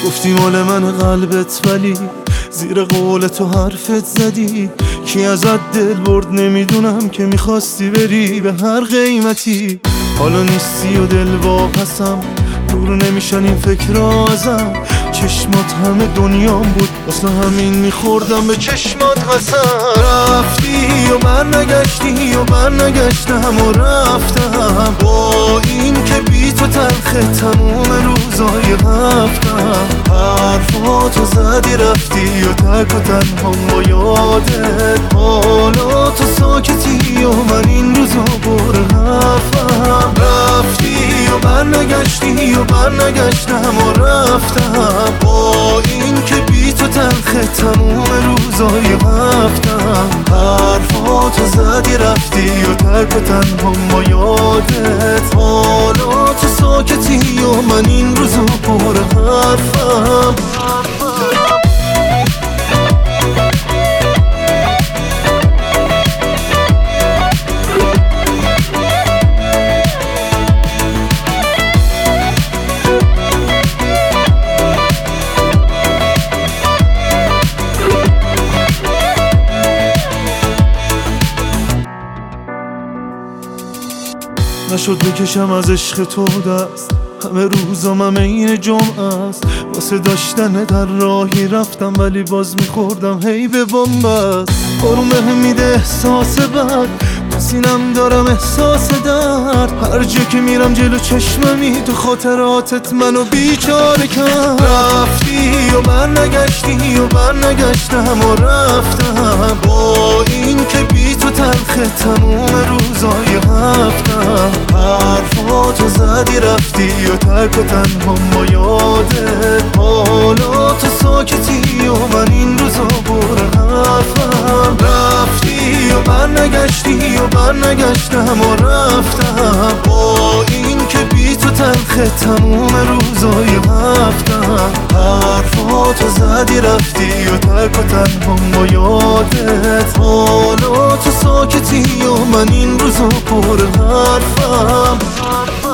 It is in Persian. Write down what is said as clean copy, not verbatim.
گفتی مال من قلبت ولی زیر قول تو حرفت زدی. کی ازت دل برد نمیدونم که میخواستی بری به هر قیمتی. حالا نیستی و دل واپسم، دور نمیشن این فکرها ازم. چشمات همه دنیام بود واسه همین میخوردم به چشمات قسم. رفتی و برنگشتی و برنگشتم و رفتم، با این که بی تو تلخه تموم روزای هفتم. حرفاتو زدی رفتی و تک و تنها با یادت. حالا تو ساکتی و من این روزا پر حرفم. رفتی و برنگشتی و برنگشتم و رفتم، با این که بی تو تلخه تموم روزای هفتم. حرفاتو زدی رفتی و تک و تنها با یادت. حالا تو ساکتی و من این روزا پر حرفم. نشد بکشم از عشق تو دست، همه روزام همه این جمعه است. واسه داشتن در راهی رفتم ولی باز میخوردم هی به بنبست. آروم بهم میده احساس بد، تو سینم دارم احساس درد. هر جا که میرم جلو چشممی تو خاطراتت منو بیچاره کرد. رفتی و برنگشتی و برنگشتم و رفتم، با این که بی تو تلخه تموم روزای هفتم. حرفاتو زدی رفتی و تک و تنها با یادت. حالا تو ساکتی و من این روزا پر حرفم. رفتی و برنگشتی و برنگشتم و رفتم، با این که بی تو تلخه تموم روزای هفتم. حرفاتو زدی رفتی و تک و تنها با یادت. حالا تو ساکتی و من این روزا پر حرفم.